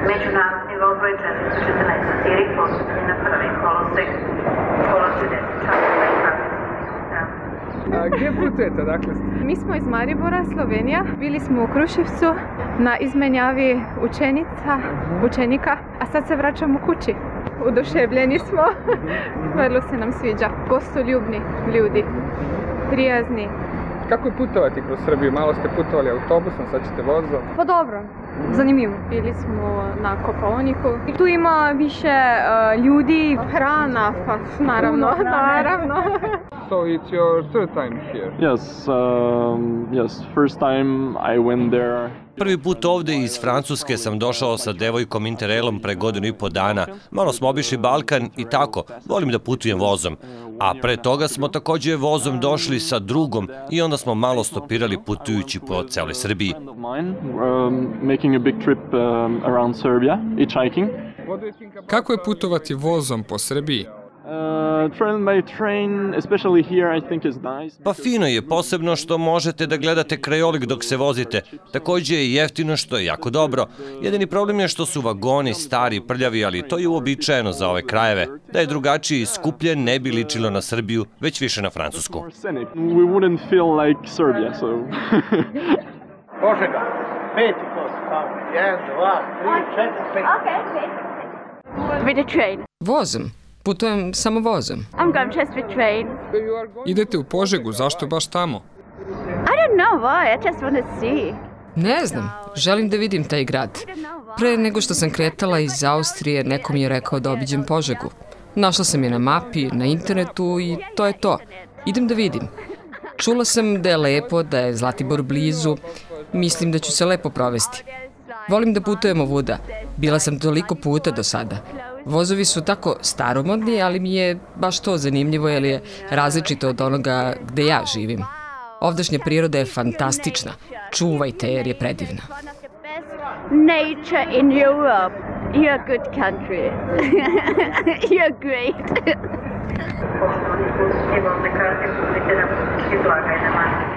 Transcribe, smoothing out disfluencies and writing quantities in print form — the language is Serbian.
Međunarodni odboj 414 Siri postavljeni na prvi kolosek 10 časova i 20. Gdje putujete, dakle? Mi smo iz Maribora, Slovenija. Bili smo u Kruševcu na izmenjavi učenika, a sad se vraćamo kući. Oduševljeni smo, vrlo se nam sviđa. Gostoljubni ljudi, prijazni. Kako je putovati kroz Srbiju? Malo ste putovali autobusom, sad ćete vozom. Pa dobro, zanimljivo. Bili smo na Kopaoniku. I tu ima više ljudi, hrana, pa naravno. So it's your third time here? Yes, first time I went there. Prvi put ovde iz Francuske sam došao sa devojkom Interrailom pre 1,5 dana. Malo smo obišli Balkan i tako, volim da putujem vozom. A pre toga smo takođe vozom došli sa drugom i onda smo malo stopirali putujući po celoj Srbiji. Kako je putovati vozom po Srbiji? Pa fino je, posebno što možete da gledate krajolik dok se vozite. Takođe je jeftino, što je jako dobro. Jedini problem je što su vagoni stari, prljavi, ali to je uobičajeno za ove krajeve. Da je drugačije i skuplje, ne bi ličilo na Srbiju, već više na Francusku. Požega, 5 kos, 1, 2, 3, 4, 5. With a train. Vozom. Putujem samo vozom. I'm going just with train. Idete u Požegu, zašto baš tamo? I don't know why, I just want to see. Ne znam, želim da vidim taj grad. Pre nego što sam kretala iz Austrije, neko mi je rekao da obiđem Požegu. Našla sam je na mapi, na internetu i to je to. Idem da vidim. Čula sam da je lepo, da je Zlatibor blizu. Mislim da ću se lepo provesti. Volim da putujem ovuda. Bila sam toliko puta do sada. Vozovi su tako staromodni, ali mi je baš to zanimljivo jer je različito od onoga gde ja živim. Ovdašnja priroda je fantastična. Čuvajte jer je predivna. Nature in Europe. You're a good country. You're great. Poštovani putnici, voze karte kupite na putnički blagajnama.